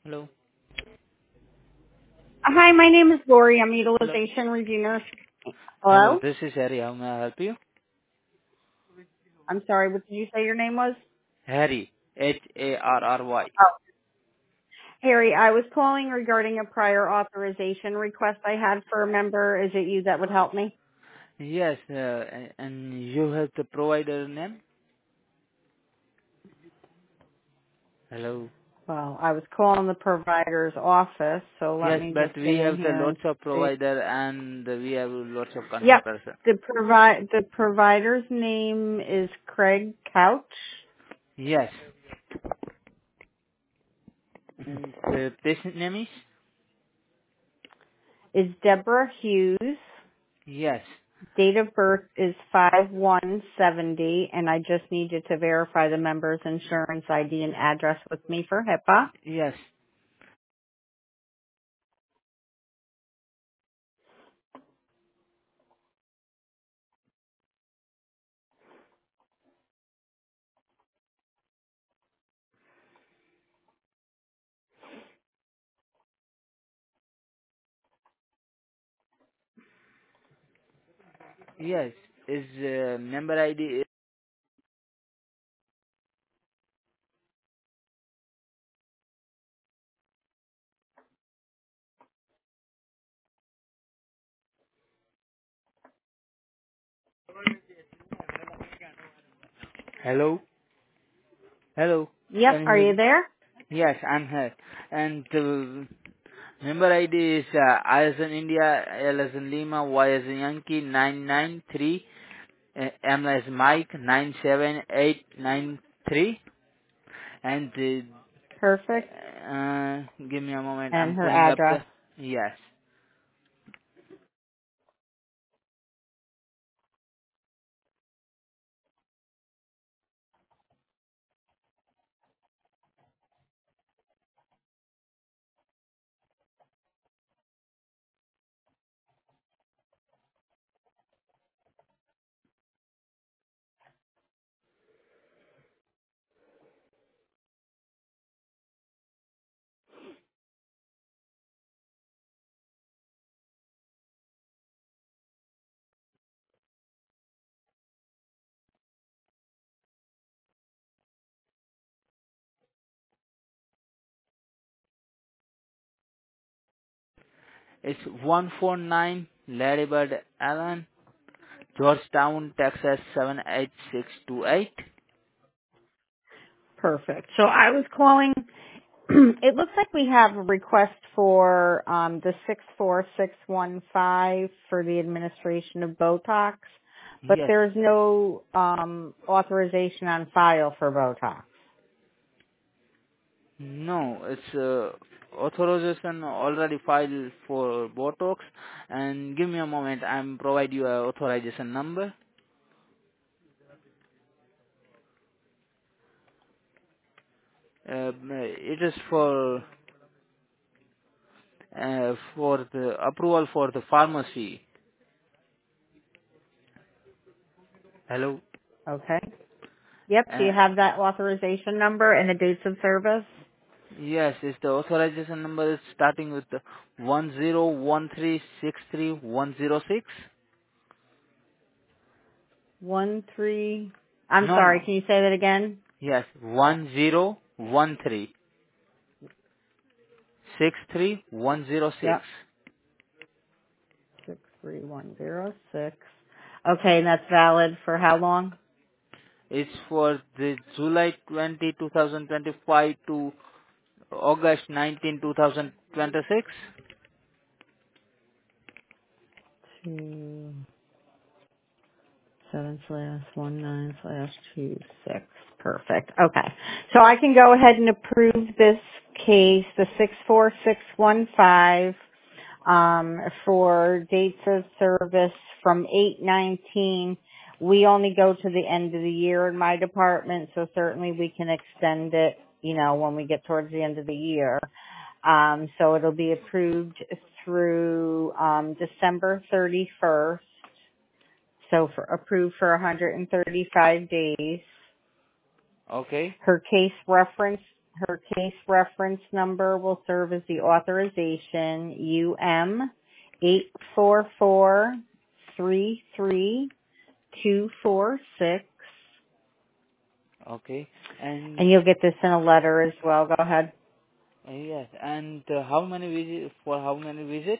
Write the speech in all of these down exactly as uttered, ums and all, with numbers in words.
Hello. Hi, my name is Lori. I'm a Hello. utilization review nurse. Hello, Hello? this is Harry. How may I help you? I'm sorry, what did you say your name was? Harry. H A R R Y. Oh. Harry, I was calling regarding a prior authorization request I had for a member. Is it you that would help me? Yes, uh, and and you have the provider name? Hello. Well, I was calling the provider's office, so let Yes, me but just get we in have the here and lots of see. provider and we have lots of concerned Yep. person. The provi- the provider's name is Craig Couch. Yes. And the patient name is? Is Deborah Hughes. Yes. Date of birth is five one seventy, and I just need you to verify the member's insurance I D and address with me for HIPAA. Yes. Yes. Is uh, member I D? Hello? Hello? Yep, Can you are hear you me? there? Yes, I'm here. And uh, member I D is uh, I as in India, L as in Lima, Y as in Yankee, nine nine three, uh, M as Mike, nine seven eight nine three. And Perfect. uh, uh, give me a moment, And I'm her pulling up address. the, yes. It's one four nine Larry Bird Allen, Georgetown, Texas seven eight six two eight. Perfect. So I was calling, it looks like we have a request for um, the six four six one five for the administration of Botox, but Yes. there's no um, authorization on file for Botox. No, it's uh, authorization already filed for Botox. And give me a moment, I'm provide you a authorization number. Uh, it is for uh, for the approval for the pharmacy. Hello. Okay. Yep. Do Uh, you have that authorization number and the dates of service? yes, it's the authorization number is starting with the one zero one three six three one zero six. One three. I'm No, sorry. no. Can you say that again? Yes, one zero one three six three one zero six. Yep. Six three one zero six. Okay, and that's valid for how long? It's for the July twentieth, twenty twenty-five to August nineteenth, twenty twenty-six. Two seven slash one nine slash two six. Perfect. Okay. So I can go ahead and approve this case, the six four six one five, um, for dates of service from eight nineteen. We only go to the end of the year in my department, so certainly we can extend it, you know, when we get towards the end of the year. Um, so it'll be approved through um, December thirty-first. So for approved for one hundred thirty-five days. Okay. Her case reference Her case reference number will serve as the authorization, U M eight four four three three two four six. Okay. And And you'll get this in a letter as well. Go ahead. uh, yes. And uh, how many visits for how many visits?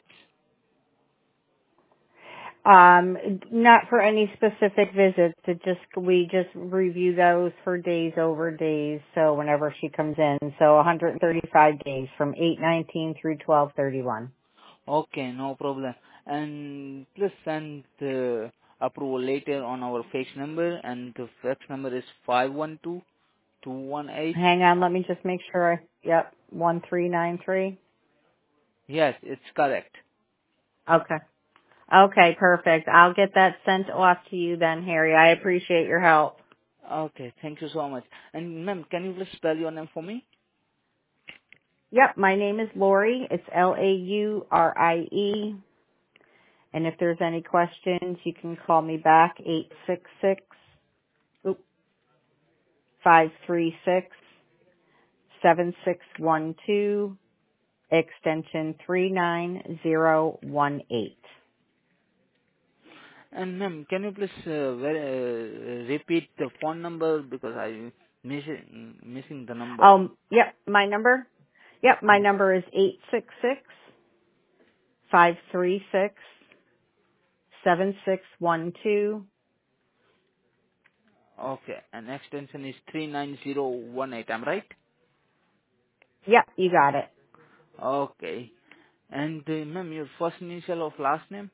Um, not for any specific visits. It just we just review those for days over days. So whenever she comes in, so one hundred thirty-five days from eight nineteen through twelve thirty-one. Okay, no problem. And please send the approval later on our fax number, and the fax number is five one two two one eight. Hang on, let me just make sure. I, yep, one three nine three. Yes, it's correct. Okay. Okay, perfect. I'll get that sent off to you then, Harry. I appreciate your help. Okay, thank you so much. And ma'am, can you please spell your name for me? Yep, my name is Lori. It's L A U R I E. And if there's any questions, you can call me back, eight six six, five three six, seven six one two, extension three nine zero one eight. And ma'am, can you please uh, ver- uh, repeat the phone number because I missing missing the number. Um, yep, my number? Yep, my Yes. number is eight six six, five three six, seven six one two. Okay, and extension is three nine zero one eight. I'm right? Yep, you got it. Okay. And uh, ma'am, your first initial of last name?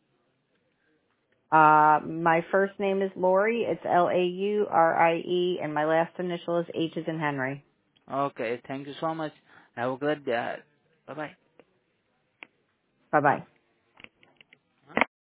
Uh, my first name is Lori. It's L A U R I E, and my last initial is H as in Henry. Okay, thank you so much. Have a great day. Bye bye. Bye bye.